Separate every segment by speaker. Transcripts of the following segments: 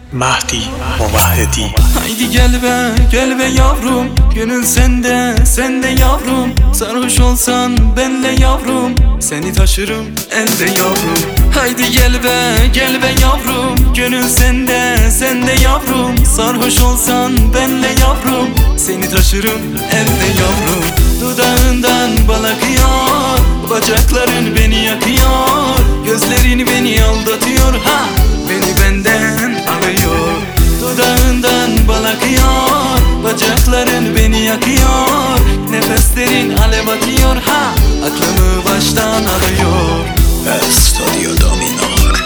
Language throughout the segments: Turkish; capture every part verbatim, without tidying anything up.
Speaker 1: Mahdi Muvahhedi.
Speaker 2: Haydi gel be, gel be yavrum, gönül sende, sende yavrum. Sarhoş olsan benle yavrum, seni taşırım elde yavrum. Haydi gel be, gel be yavrum, gönül sende, sende yavrum. Sarhoş olsan benle yavrum, seni taşırım elde yavrum. Dudağından bal akıyor, bacakların beni yakıyor, gözlerin beni aldatıyor, ha beni benden alıyor. Dudağından bal akıyor, bacakların beni yakıyor, nefeslerin alev atıyor, ha aklımı baştan alıyor.
Speaker 1: Studio Dominor.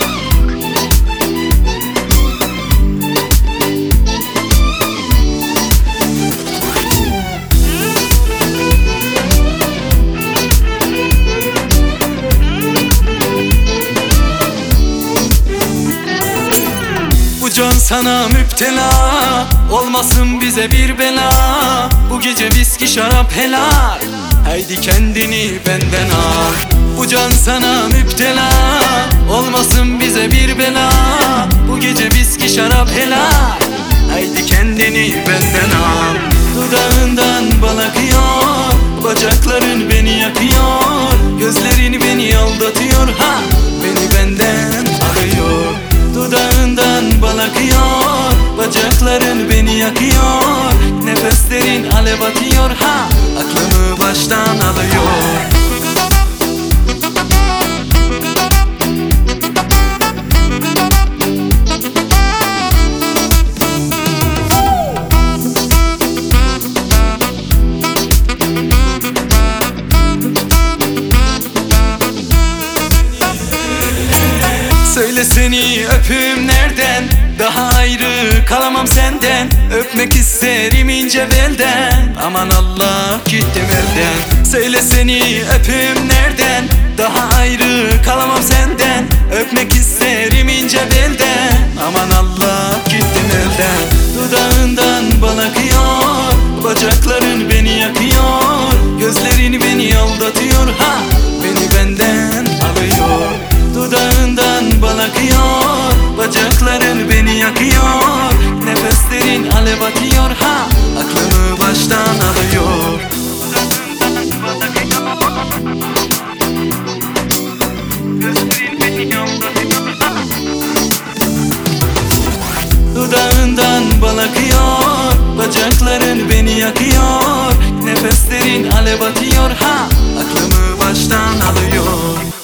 Speaker 2: Bu can sana müptela, olmasın bize bir bela. Bu gece viski şarap helal, haydi kendini benden al. Bu can sana müptela, olmasın bize bir bela. Bu gece viski şarap helal, haydi kendini benden al. Dudağından bal akıyor, bacakların beni yakıyor, gözlerin beni aldatıyor, ha beni benden alıyor. Dudağından bal akıyor, bacakların beni yakıyor, nefeslerin alev atıyor, ha aklımı baştan alıyor. Söyle seni öpüm nereden, daha ayrı kalamam senden. Öpmek isterim ince belden, aman Allah gittim elden. Söyle seni öpüm nereden, daha ayrı kalamam senden. Öpmek isterim ince belden, aman Allah gittim elden. Dudağından bal akıyor, bacakların beni yakıyor, gözlerin beni aldatıyor, ha beni benden alıyor. Dudağından bal akıyor, bacakların beni yakıyor, nefeslerin alev atıyor, ha aklımı baştan alıyor. Dudağından bal akıyor, gözlerin beni aldatıyor, ha. Dudağından bal akıyor, bacakların beni yakıyor, nefeslerin alev atıyor, ha aklımı baştan alıyor.